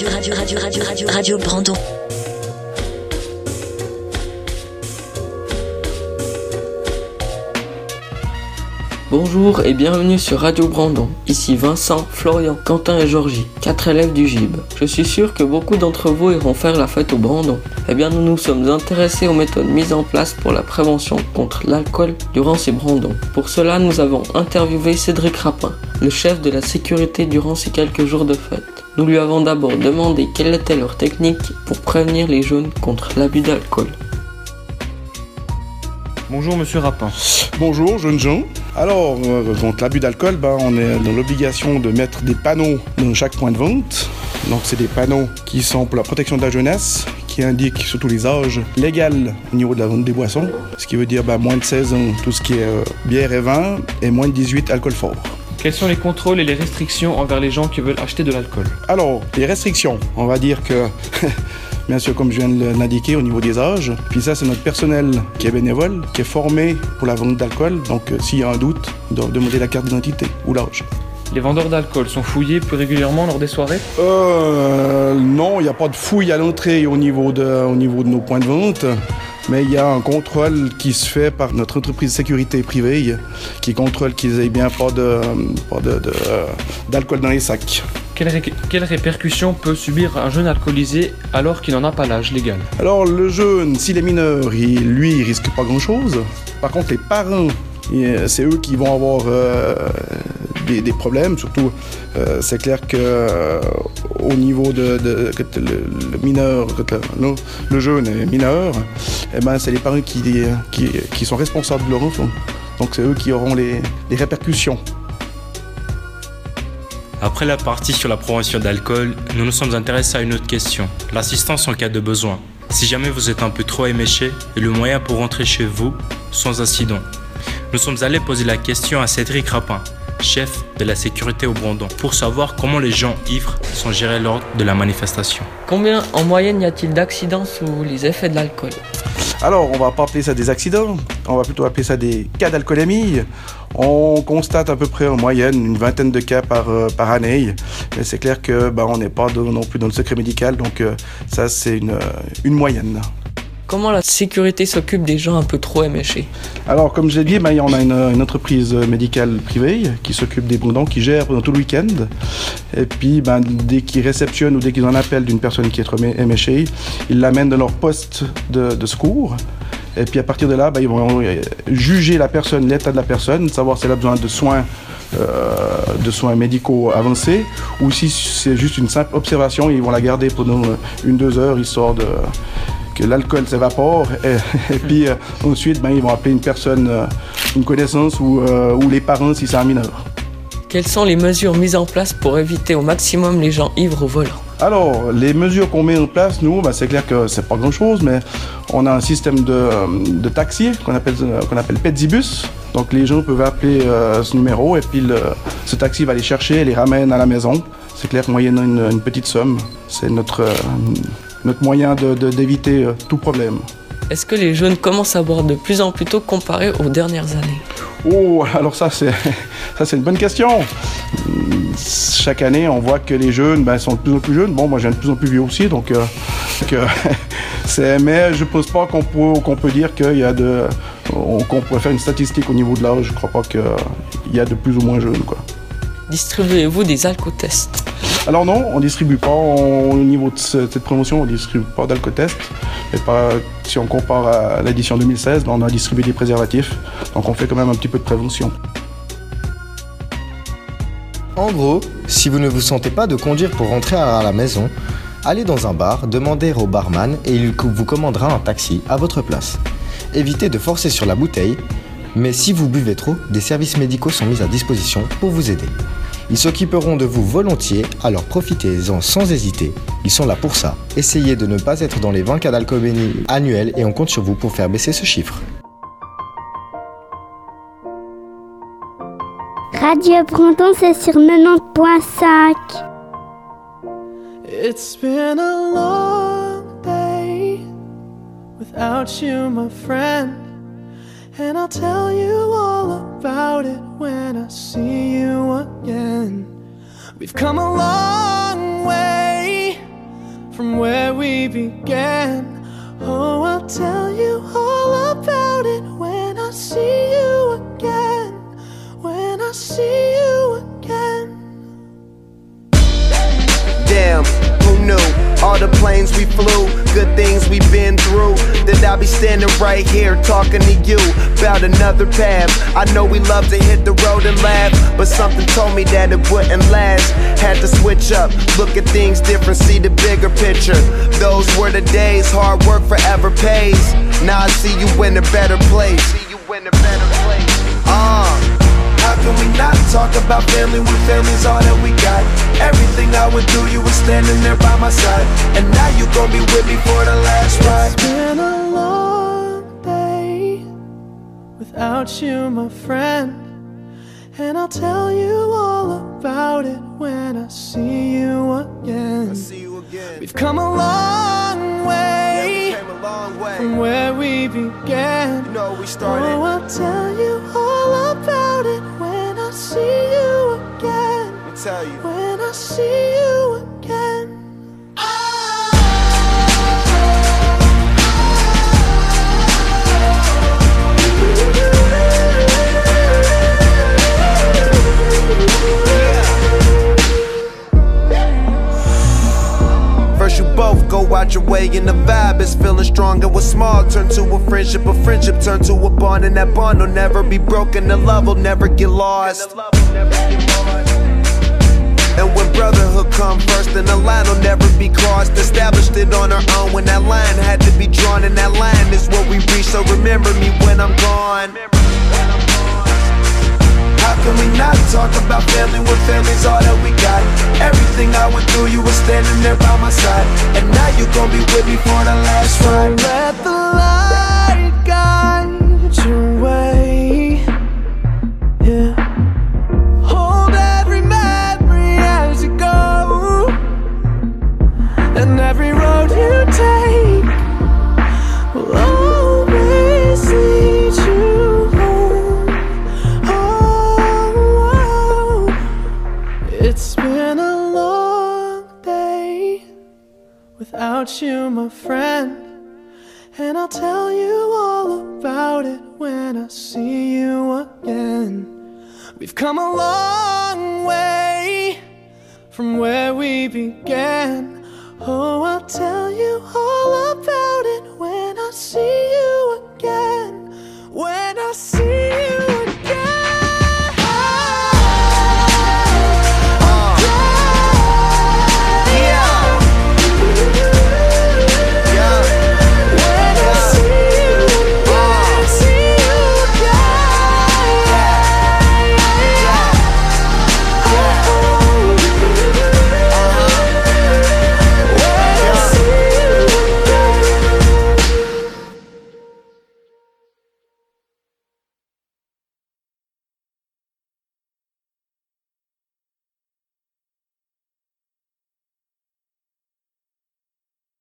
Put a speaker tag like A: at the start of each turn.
A: Radio Brandon.
B: Bonjour et bienvenue sur Radio Brandon. Ici Vincent, Florian, Quentin et Georgie, 4 élèves du GIB. Je suis sûr que beaucoup d'entre vous iront faire la fête au Brandon. Eh bien, nous nous sommes intéressés aux méthodes mises en place pour la prévention contre l'alcool durant ces Brandons. Pour cela, nous avons interviewé Cédric Rapin, le chef de la sécurité durant ces quelques jours de fête. Nous lui avons d'abord demandé quelle était leur technique pour prévenir les jeunes contre l'abus d'alcool.
C: Bonjour Monsieur Rapin.
D: Bonjour jeunes gens. Alors, contre l'abus d'alcool, on est dans l'obligation de mettre des panneaux dans chaque point de vente. Donc c'est des panneaux qui sont pour la protection de la jeunesse, qui indiquent surtout les âges légaux au niveau de la vente des boissons. Ce qui veut dire moins de 16 ans, tout ce qui est bière et vin, et moins de 18 alcool fort.
C: Quels sont les contrôles et les restrictions envers les gens qui veulent acheter de l'alcool?
D: Alors, les restrictions, on va dire que... Bien sûr, comme je viens de l'indiquer, au niveau des âges. Puis ça, c'est notre personnel qui est bénévole, qui est formé pour la vente d'alcool. Donc, s'il y a un doute, il doit demander la carte d'identité ou l'âge.
C: Les vendeurs d'alcool sont fouillés plus régulièrement lors des soirées?
D: Non, il n'y a pas de fouille à l'entrée au niveau de nos points de vente. Mais il y a un contrôle qui se fait par notre entreprise de sécurité privée qui contrôle qu'ils aient bien pas d'alcool dans les sacs.
C: Quelles répercussions peut subir un jeune alcoolisé alors qu'il n'en a pas l'âge légal?
D: Alors le jeune, s'il est mineur, il risque pas grand-chose. Par contre, les parents, c'est eux qui vont avoir des problèmes. Surtout, c'est clair que au niveau quand le mineur, quand le jeune est mineur, c'est les parents qui sont responsables de leur enfant. Donc c'est eux qui auront les répercussions.
E: Après la partie sur la prévention d'alcool, nous nous sommes intéressés à une autre question, l'assistance en cas de besoin. Si jamais vous êtes un peu trop éméché, et le moyen pour rentrer chez vous sans incident. Nous sommes allés poser la question à Cédric Rapin, chef de la sécurité au Brandon, pour savoir comment les gens ivres sont gérés lors de la manifestation.
B: Combien en moyenne y a-t-il d'accidents sous les effets de l'alcool?
D: Alors, on va pas appeler ça des accidents, on va plutôt appeler ça des cas d'alcoolémie. On constate à peu près en moyenne une vingtaine de cas par année. Mais c'est clair que on n'est pas non plus dans le secret médical, donc ça c'est une moyenne.
B: Comment la sécurité s'occupe des gens un peu trop éméchés?
D: Alors, comme je l'ai dit, on a une entreprise médicale privée qui s'occupe des Brandons, qui gère pendant tout le week-end. Et puis, dès qu'ils réceptionnent ou dès qu'ils en appellent d'une personne qui est trop éméchée, ils l'amènent dans leur poste de secours. Et puis, à partir de là, ils vont juger la personne, l'état de la personne, savoir si elle a besoin de soins médicaux avancés ou si c'est juste une simple observation. Ils vont la garder pendant 1-2 heures, histoire que l'alcool s'évapore et puis ensuite ils vont appeler une personne, une connaissance ou les parents si c'est un mineur.
B: Quelles sont les mesures mises en place pour éviter au maximum les gens ivres au volant? Alors,
D: les mesures qu'on met en place, nous, c'est clair que c'est pas grand-chose, mais on a un système de taxi qu'on appelle Pedzibus. Donc les gens peuvent appeler ce numéro et puis ce taxi va les chercher et les ramène à la maison. C'est clair que moyennant une petite somme, c'est notre moyen d'éviter tout problème.
B: Est-ce que les jeunes commencent à boire de plus en plus tôt comparé aux dernières années?
D: Oh, alors ça c'est une bonne question. Chaque année, on voit que les jeunes sont de plus en plus jeunes. Bon, moi, je viens de plus en plus vieux aussi, donc mais je pense pas qu'on peut dire qu'on pourrait faire une statistique au niveau de l'âge. Je crois pas qu'il y a de plus ou moins jeunes, quoi.
B: Distribuez-vous des alcotests?
D: Alors non, on distribue pas au niveau de cette promotion, on distribue pas d'alcotest. Mais si on compare à l'édition 2016, on a distribué des préservatifs. Donc on fait quand même un petit peu de prévention.
F: En gros, si vous ne vous sentez pas de conduire pour rentrer à la maison, allez dans un bar, demandez au barman et il vous commandera un taxi à votre place. Évitez de forcer sur la bouteille, mais si vous buvez trop, des services médicaux sont mis à disposition pour vous aider. Ils s'occuperont de vous volontiers, alors profitez-en sans hésiter. Ils sont là pour ça. Essayez de ne pas être dans les 20 cas d'alcoolémie annuels et on compte sur vous pour faire baisser ce chiffre.
G: Radio Brandon, c'est sur 90.5.
H: It's been a long day without you, my friend. And I'll tell you all about it when I see you again. We've come a long way from where we began. Oh, I'll tell you all about it when I see you again. When I see you again.
A: Damn, who knew? All the planes we flew, good things we've been through. That I'll be standing right here talking to you about another path. I know we love to hit the road and laugh, but something told me that it wouldn't last. Had to switch up, look at things different, see the bigger picture. Those were the days, hard work forever pays. Now I see you in a better place. How can we not talk about family when family's all that we got? Everything I would do, you were standing there by my side. And now you gon' be with me for the last ride.
H: It's been a long day without you, my friend. And I'll tell you all about it when I see you again. We've come a long way, from where we began.
A: We started.
H: Oh, I'll tell you all about it when I see you again.
A: Let me tell you.
H: When I see you again.
A: First you both go out your way and the vibe is feeling strong. And what's small turn to a friendship turn to a bond. And that bond will never be broken, the love will never get lost. And when brotherhood come first, then the line will never be crossed. Established it on our own when that line had to be drawn. And that line is what we reach, so remember me when I'm gone. How can we not talk about family when family's all that we got? Everything I went through, you were standing there by my side. And now you gon' be with me for the last ride.
H: Let the light guide your way. Yeah. Hold every memory as you go. And every road you take will always lead you home. Oh, it's been a long day without you, my friend. And I'll tell you all about it when I see you again. We've come a long way from where we began. Oh, I'll tell